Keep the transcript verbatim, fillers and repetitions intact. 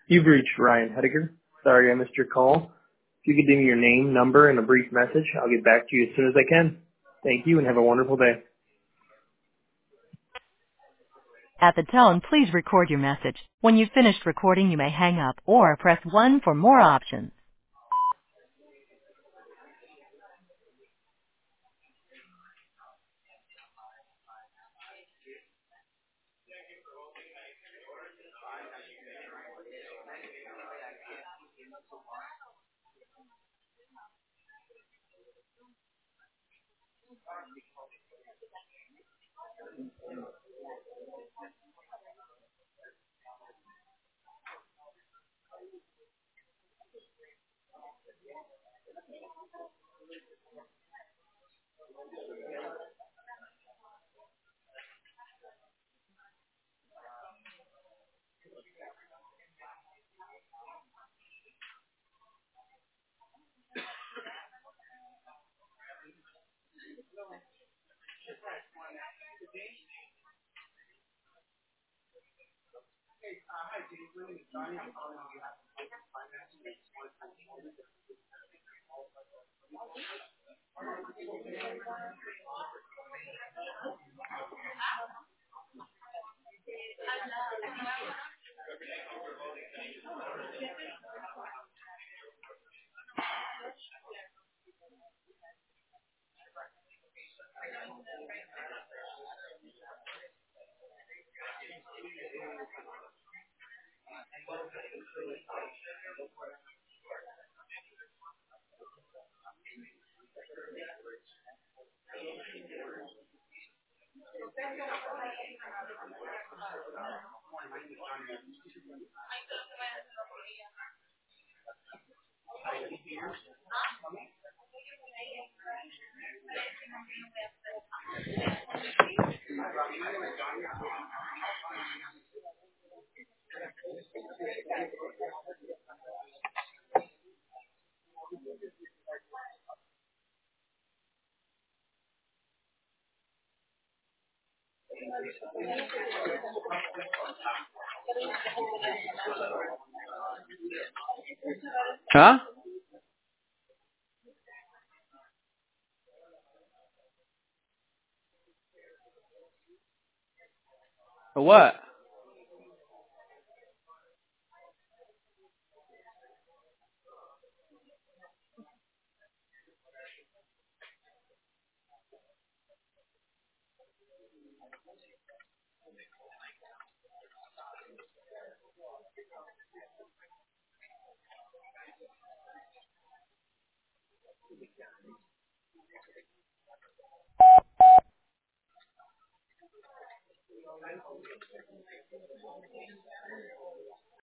You've reached Ryan Hediger. Sorry I missed your call. If you could give me your name, number, and a brief message, I'll get back to you as soon as I can. Thank you and have a wonderful day. At the tone, please record your message. When you've finished recording, you may hang up or press one for more options. Huh? For what?